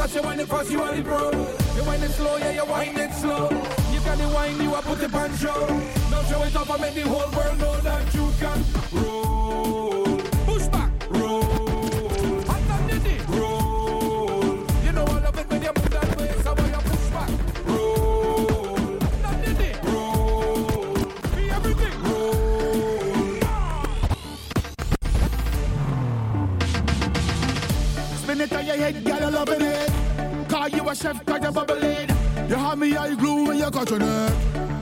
fast, you want it fast, you want it pro. You want it slow, yeah, you wind it slow. You got the wine, you a put it on show. Now show it up and make the whole world know that you can roll. Push back, roll. Hand on the knee, roll. You know I love it when you move that way, so when you push back, roll. Hand on the knee, roll. Be everything, roll. Spin it on your head, girl, I'm loving it. Call you a chef, cause you're bubbling. You have me eye glue when you cut your neck.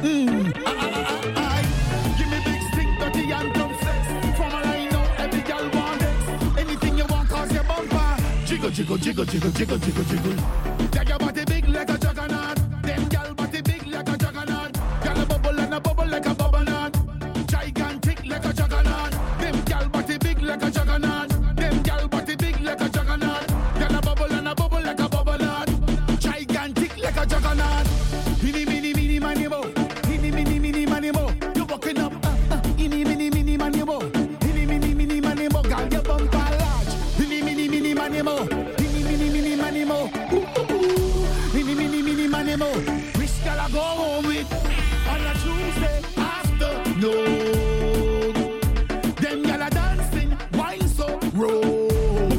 Give me big stick, dirty and dumb sex. From a line out, every girl want it. Anything you want, cause your bumper. Jiggle, jiggle, jiggle, jiggle, jiggle, jiggle, jiggle. Yeah, your body big like a juggernaut. Them girl body big like a juggernaut. Girl a bubble and a bubble like a bubble knot. Gigantic like a juggernaut. Them girl body big like a juggernaut. Them girl body big like a juggernaut. Girl a bubble and a bubble like a bubble knot. Gigantic like a juggernaut. Mini, mini, mini, mani, mo. Mini, mini, mini, mani, mo. You walking up. Mini, mini, mini, mani, mo. Mini, mini, mini, mani, mo. Girl, your bumper large. Mini, mini, mini, mani, mo. Mini, mini, mini, mani, mo. Mini, mini, mini, mani, mo. Which girl I go home with on a Tuesday afternoon? Them girl are dancing, wine so roll.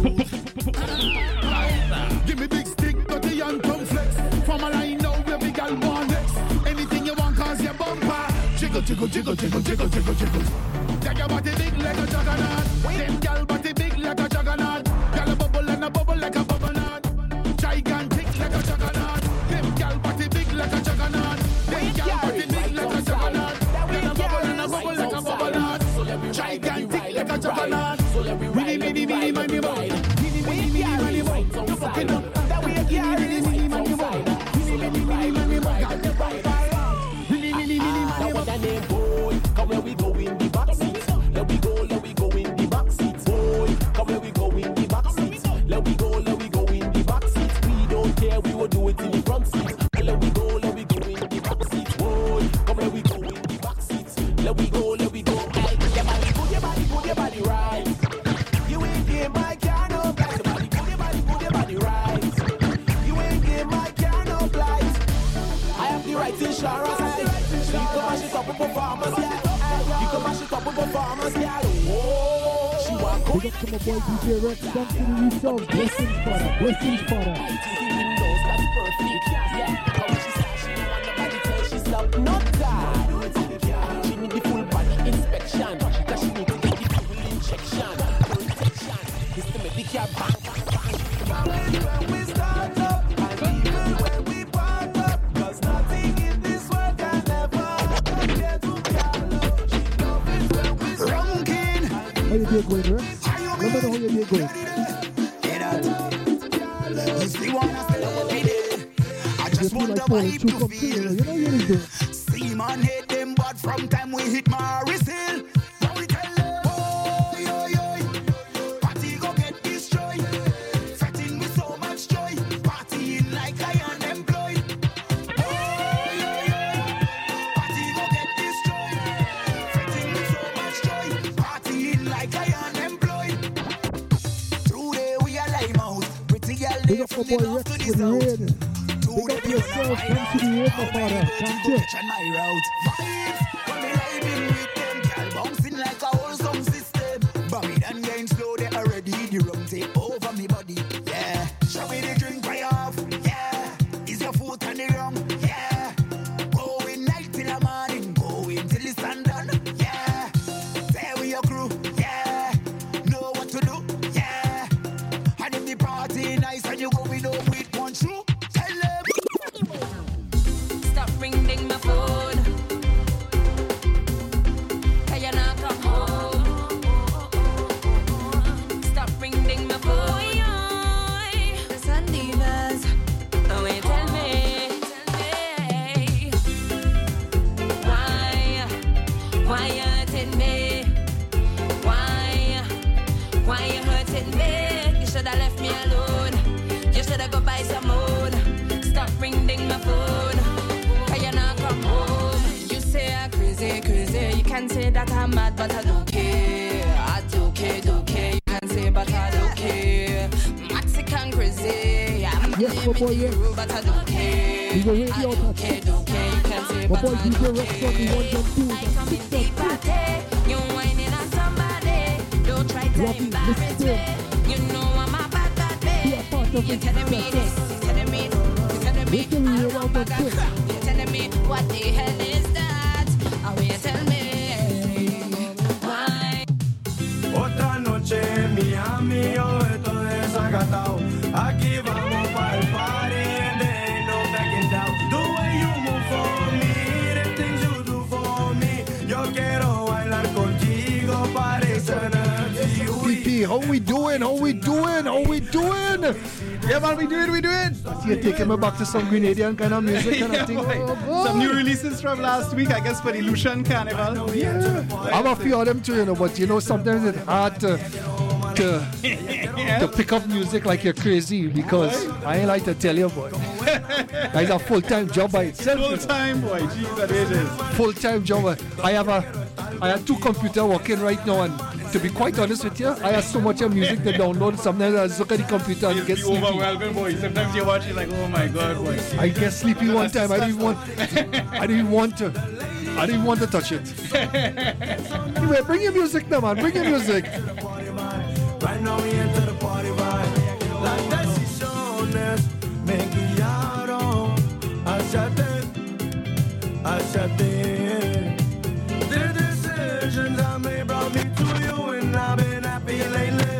Give me big stick, dirty and come flex. From a line now, every girl want next. Anything you want, cause your bumper. Jiggle, jiggle, jiggle, jiggle, jiggle, jiggle, jiggle. Yeah, your body big like a juggernaut. Them girl body big like a juggernaut. Girl a bubble and a bubble like a bubble knot. Gigantic like a juggernaut. Them girl body big like a juggernaut. Them girl body big like a juggernaut. Girl a bubble and a bubble like a bubble knot. Gigantic like a juggernaut. Mini, mini, mini, mini, mo. Mini, mini, mini, mini, mo. You fucking up. Mini, mini, mini, mini, mo. Mini, mini, mini, mini, mo. Mini, mini, mini, mini, mo. Boy, come where we go in the back seat. Let we go in the back seat. Boy, come where we go in the back seat. Let we go in the back seat. We don't care, we will do it in the front seat. Let we go in the back seat. Boy, come where we go in the back seat. Let we go. Hey, put your body right. You ain't getting my car no blight. Put your body right. You ain't getting my car no blight. I have the right insurance. You can mash it up with performance, yeah. You can mash it up with performance, yeah. Whoa, she walk Big up to my boy DJ Rex, come to the yourself. Blessings, father. Blessings, father. That's perfect, yeah. How she said she don't want nobody tell she's up, not that. She need the full body inspection. Cause she need to get the full injection. Protection. It's the Medicare bank. When we start up, and even when we part up, cause nothing in this world can ever compare to Carlo. She love it when we ranking. How you day going, Rex? Let me know how your day going. If we wanna spell out every day, I just want the vibe to feel. You know what you're See man hate them, but from time we hit Morris Hill, what we tell them? Boy, oi, oi, party go get destroyed. Fretting with so much joy, partying like I unemployed. Boy, oi, oi, party go get destroyed. Fretting with so much joy, partying like I unemployed. Through there we are lime out. Pretty girl Big live up from my the boy north Rex to the with the south. rain. Big up yourself, come to the air, my father. Come check. My route. Vibes, when me living with them, girl bouncing like a whole sound system. Bobby and getting slow, they already the rum take over me body. Yeah, show me the drink right off. Yeah, is your foot on the rum? Yeah, going night till the morning, going till the sun done. Yeah, there with your crew. Yeah, know what to do. Yeah, and if the party nice and you going home with one shoe. Stop ringing my phone. Can you not come home? Stop ringing my phone. The Sun Divas. Oh, wait, tell me. Why you hurting me? Why you hurting me? You should have left me alone. You should have go buy some more. Stop ringing my phone. Can you not come home? You say I'm crazy. You can say that I'm mad, but I don't care. I don't care. You can say, but I don't care. Mexican crazy. I'm Yes, my boy, yes. But I don't care. He's a radio don't care. You can say my but boy, I DJ don't Rex care. on the ones and twos. I come in deep party. You whining on somebody. Don't try to embarrass me. You know I'm a bad baby. You're telling me this. You're telling me. You're telling me. I'm a bad girl. You're telling me what the hell is that? I will tell me why. Otra noche en Miami, yo estoy desacatado. Aquí vamos pa'l party and there ain't no backing down. The way you move for me, the things you do for me. Yo quiero bailar contigo, parece energy. PP, how we doing? How we doing? How we doing? Yeah, man, we do it. You're taking me back to some Grenadian kind of music kind of thing. Some new releases from last week, I guess, for the Lucian Carnival. Yeah. I have a few of them too, you know, but you know, sometimes it's hard to pick up music like you're crazy because I ain't like to tell you, boy. It's a full-time job by itself. Full-time, boy. Jeez, it is. Full-time job. I have 2 computers working right now, and to be quite honest with you, I have so much of music to download. Sometimes I just look at the computer and get sleepy. Overwhelming, boy. Sometimes you watch it like, oh my God, boy. I get sleepy one time. I didn't want to touch it. Anyway, bring your music now, man. Bring your music. Right now we enter the party vibe. Las decisiones me guiaron hacia ti. The decisions I made brought me to you, and I've been happy lately.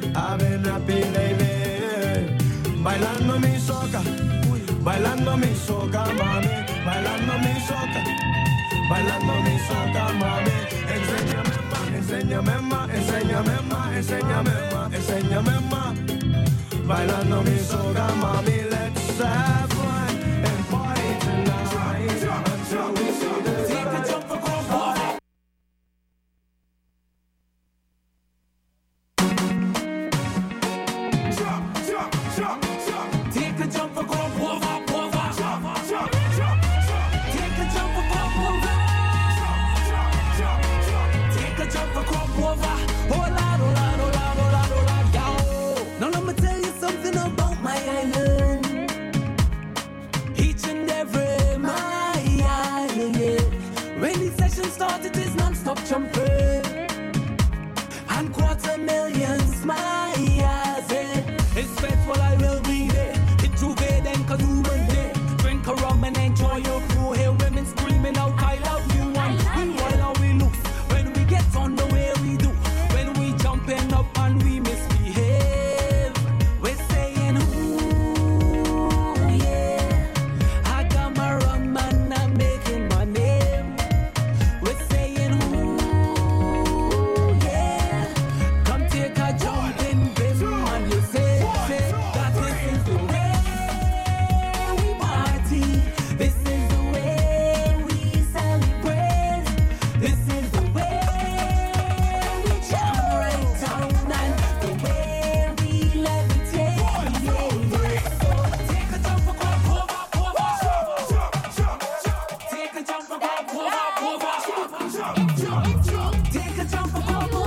Bailando mi soca, mami. Bailando mi soca, mami. Enséñame más. Bailando mi soca, mami. Let's have fun and party tonight until we see the light. Take a jump for Grandpa. Take a jump for Grandpa. Now let me tell you something about my island. Each and every my island, yeah. When the session starts, it is non-stop jumping. And 250,000 smiles, yeah. It's faithful, I will be there. It's Juve, then Kadouma there. Drink a rum and enjoy your crew. Hear women screaming out, I love you. And we wild and we loose. When we get on the way we do. When we jumping up and we misbehave. We're saying, ooh, yeah. I got my rum and I'm making my name. We're saying, ooh, yeah. Come take a jump in them and you say that this is the way we party. This is the way we celebrate. This is the way we jump right down and the way we levitate. Yeah. So take a jump for Grandpa. Take a jump for Grandpa. Take a jump for Grandpa.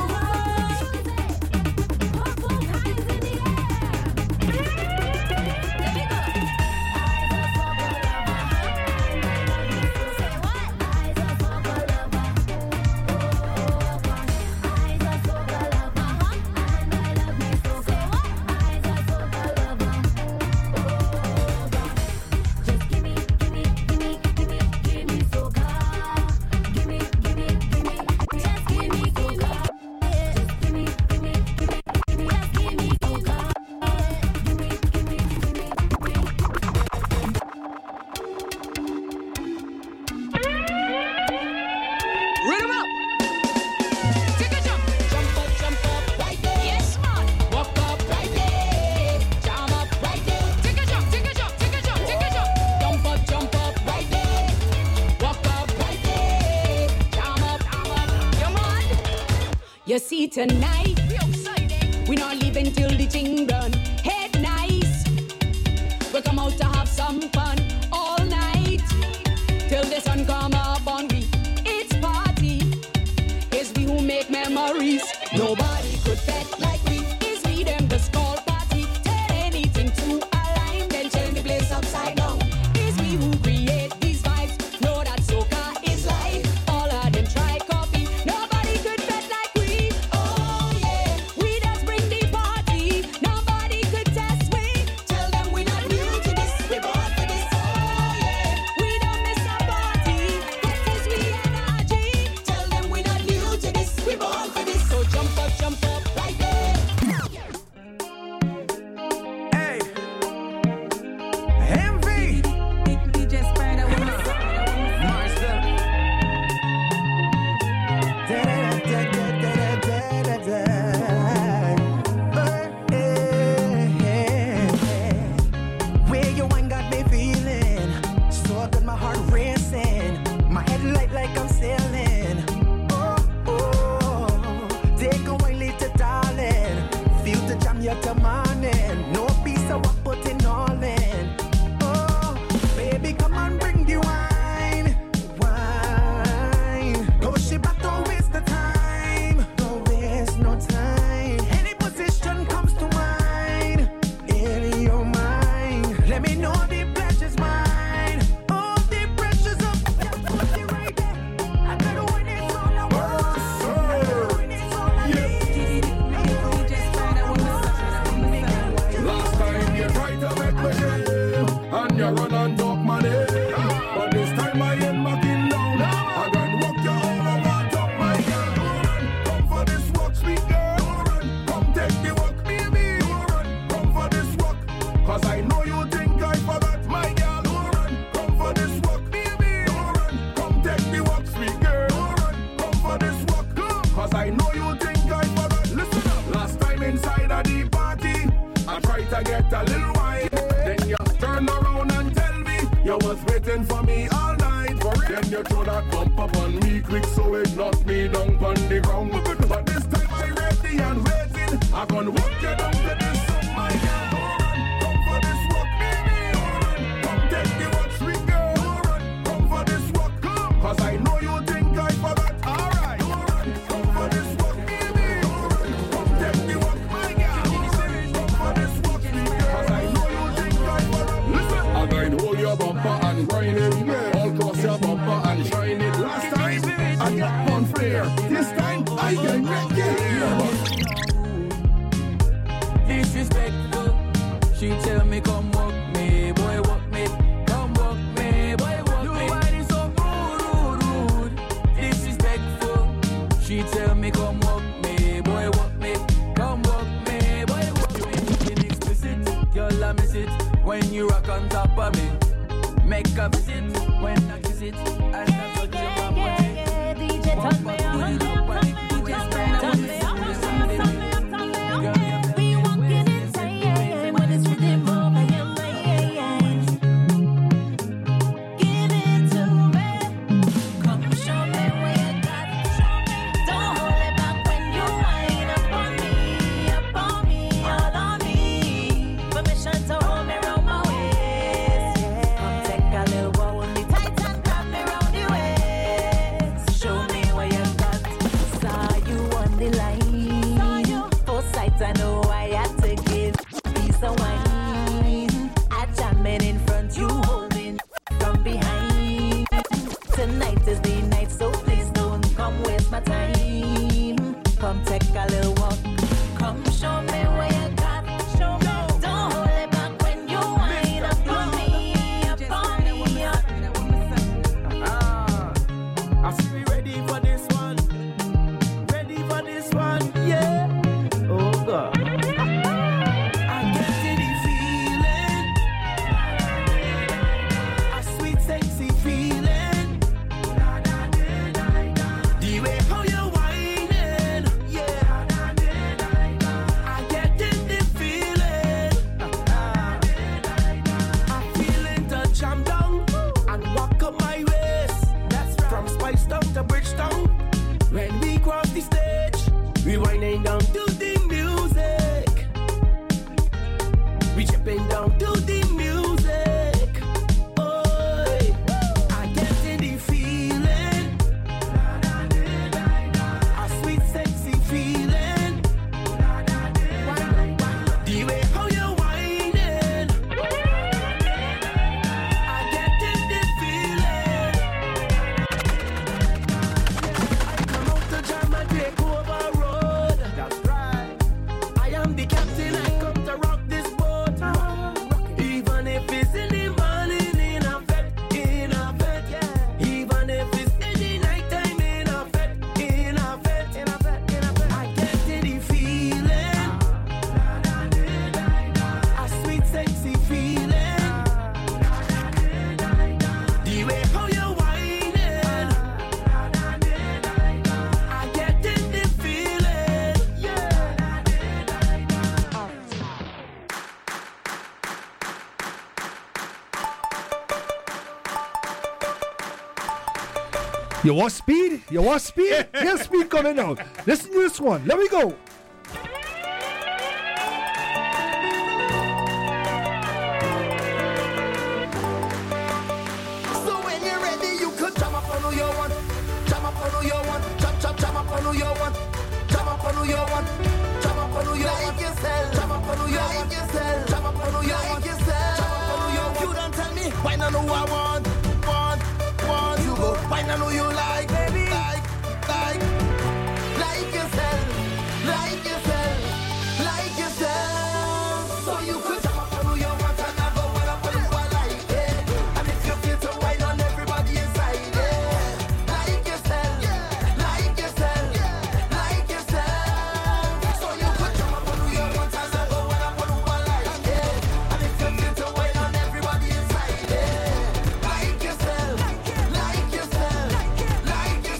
Rhythm up. Take a jump. Jump up right there. Yes, man. Walk up right there. Jump up right there. Take a jump. Jump up right there. Walk up right there. Jump up. Come on. You see tonight, we not leaving till the thing done. Head nice. We come out to have some fun all night till the sun come up on we. It's party. It's we who make memories. Nobody could bet like we. It's we them the skull party. Tell anything to align, then to get a little wine. Then you turn around and tell me you was waiting for me all night. Then you throw that bump up on me quick so it knocked me down on the ground. But this time I ready and waiting. I gonna walk you down to this song, my girl. Come for this walk, baby. Come take the walk, sweet girl. Come for this walk, come. Cause I know you think I forgot. Alright. Come for this walk, baby. Come take the walk, my girl. Come for this walk, sweet girl. Cause I know you think I forgot. Listen, I'm going to hold your bumper and grind it. All cross your bumper and shine it. Last time, I got unfair. This time, I can get you. Disrespectful. She tell me come walk me, boy walk me. Come walk me, boy walk me. Nobody so rude. Disrespectful. She tell me come walk me, boy walk me. Come walk me, boy walk me. You ain't explicit, girl I miss it when you rock on top of me. Make a visit when I kiss it and I touch your bum. DJ turn me on. You want speed? You want speed? Here's speed coming out. Listen to this one. Let me go. So when you're ready, you could jump up on who you want. Jump up on who you want. Jump up on who you want. Jump up on who you want. Jump up on who you want. Like yourself. Jump up on who you want. Yourself. Jump up on who you want. Yourself. Jump up on who you want. You don't tell me. Why not who I want? You go. Why not who you like, baby? Like yourself. Like yourself. Like yourself. So you could jump up on who you want and I go well up on who I like it. And if you feel to wine on everybody inside it. Like yourself. Like yourself. Like yourself. So you could jump up on who you want and I go well up on who I like it. And if you feel to wine on everybody inside it. Like yourself. Like yourself. Like yourself.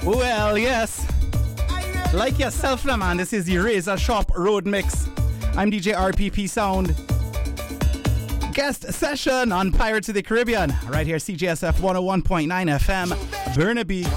Well, yes. Like yourself, now, man. This is the Razor Shop Road Mix. I'm DJ RPP Sound. Guest session on Pirates of the Caribbean. Right here, CJSF 101.9 FM, Burnaby.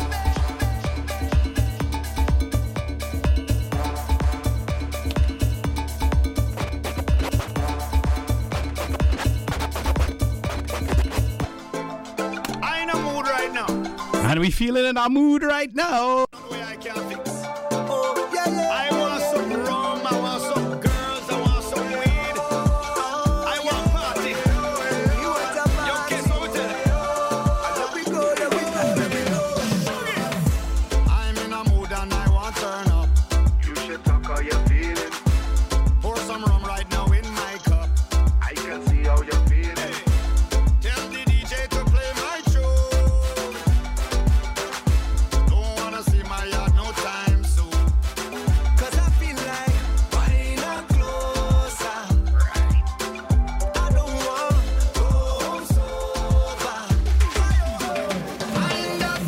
I in a mood right now. And we feeling in our mood right now. I can't fix. I want some rum, I want some girls, I want some weed. I want party. Yo, guess what we tell I'm in a mood and I want turn up. You should talk how you're feeling. Pour some rum right now in my cup. I can see how you're feeling. Tell the DJ to play my tune. Don't wanna see my yard no time soon. Cause I feel like buying up closer. I don't want to go home sober. I'm that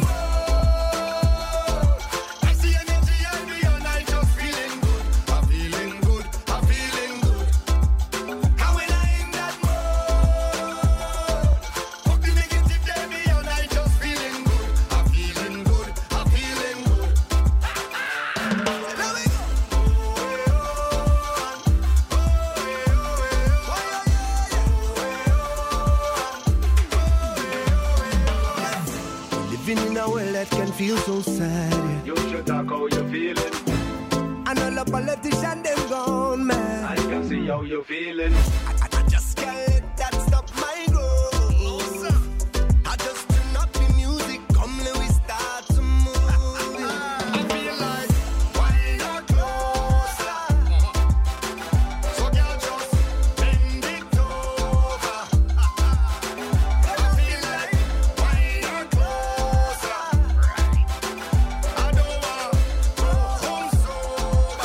mood. I see energy in me and I just feeling good. I'm feeling good, I'm feeling good. And when I'm in that mood, fuck the negative day me and I just feeling good. I'm feeling good, I'm feeling good. There we go. Living in a world that can feel so sad. You should talk how you're feeling. And all the politicians, them gone mad. I can see how you're feeling. I just can't let that stop my growth. I just turn up the music, come let we start to move. I feel like why not closer? So girl just bend it over. I feel like why not closer? I don't want to go home sober.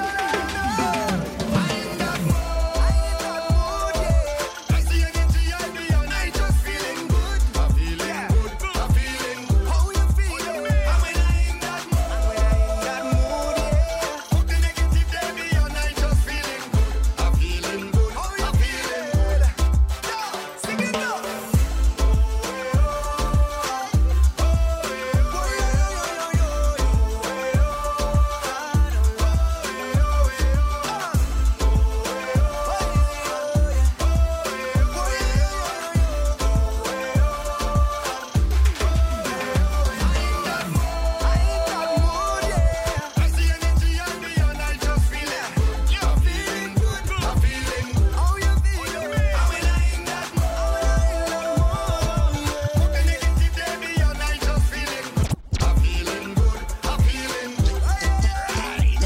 I'm that mood, yeah. I see energy in me and I just feeling good. I'm feeling good, I'm feeling good. How you feeling? And when I'm in that mood, fuck the negative day me and I just feeling good. I'm feeling good, I'm feeling good. Sing it up. I see energy in me and I just feeling good. I'm feeling good, I'm feeling good. How you feeling? And when I'm in that mood, fuck the negative day me and I just feeling good. I'm feeling good, I'm feeling good. I see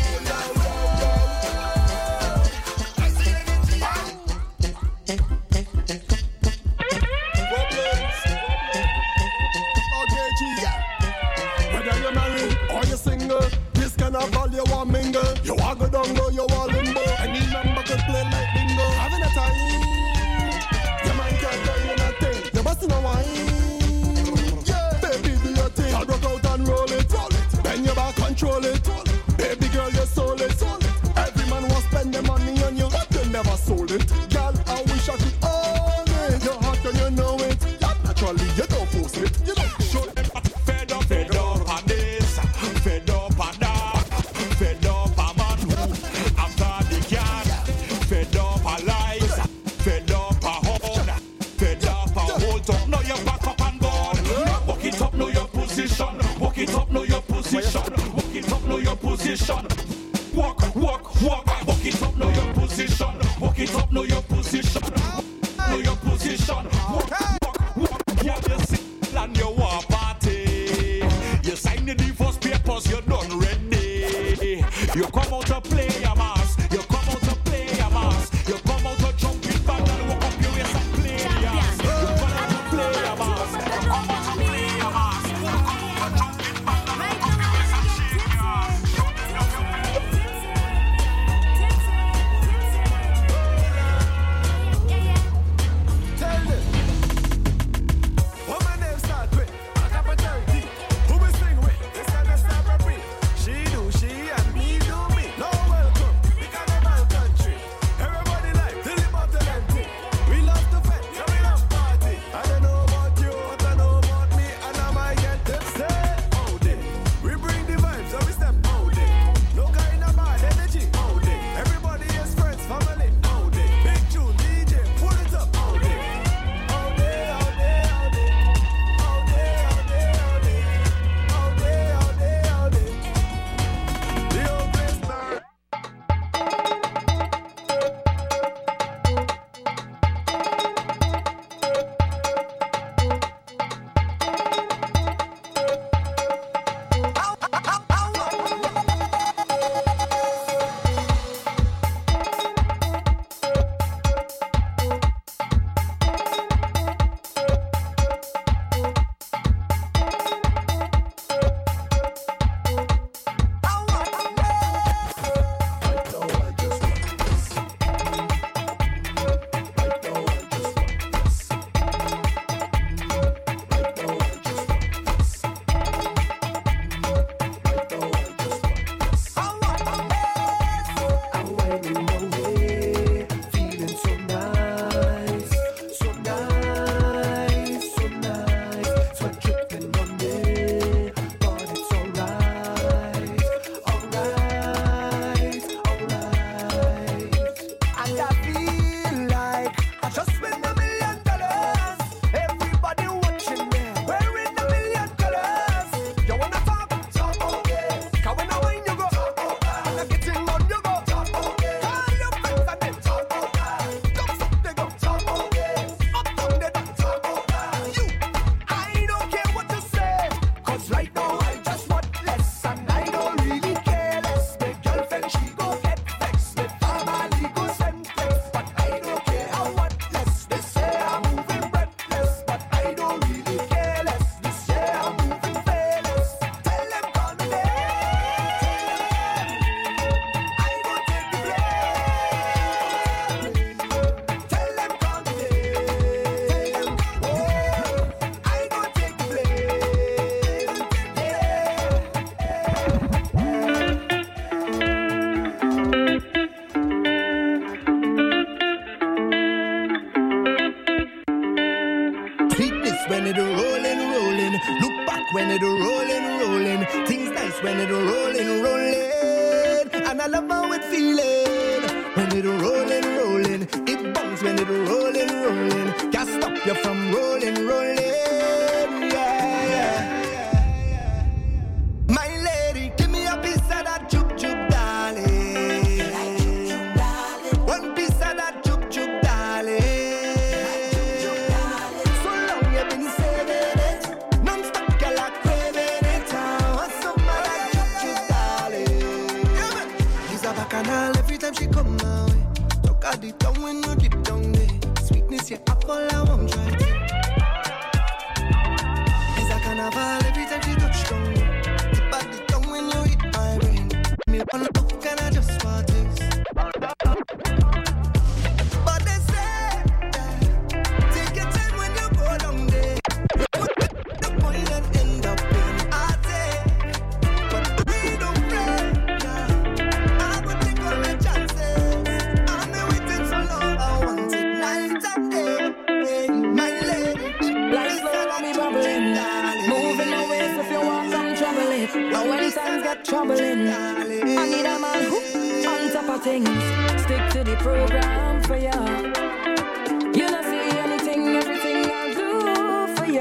Whether you're married or you're single, this kind of ball you want mingle. You want go down low, you want limbo. Any number could play like bingo. Having a time, your mind can't tell you nothing. You're busting a wine. Yeah, baby, do your thing. I'll rock out and roll it. Bend your back, control it. Baby girl, you sold it. Every man wants spend their money on you, but they never sold it. Girl, I wish I could own it. You're hot and you know it. Yeah, naturally, you don't force it. You don't show it. Fed up on this, fed up on that, fed up on man who after the cat, fed up on lies, fed up on hold, fed up on hold up. Now you back up and gone. Walk it up, know your position. Walk it up, know your position. Walk it up, know your position. Walk, walk, walk. Walk it up, know your position. Walk it up, know your position. Know your position. Walk, walk, walk. Walk yourself. Sweetness when it rolling. Look back when it rolling. Things nice when it rolling. And I love how it feeling. When it rolling. It bounce when it rolling. Can't stop you from rolling. Yeah. My lady, give me a piece of that juke, darling. One piece of that juke, darling. So long you've been saving it. Non-stop, girl, I'm craving it. What's some of that juke, darling? She's a bacchanal every time she come my way. Talk at the tongue when you dip down there. Sweetness, yeah, apple, I won't try to. She's a carnival every time she touch down. Tip at the tongue when you hit my brain. Me wanna look and I just want this. But they say that take your time when you go down there. The point and end up in heartache. But we don't play now. I would take all my chances. I've been waiting so long. I want it night and day. My lady, Life's slow on me bubbling. Moving away so if you want some trouble it. Now when times get troubling, I need a man who on top of things. Stick to the program for ya.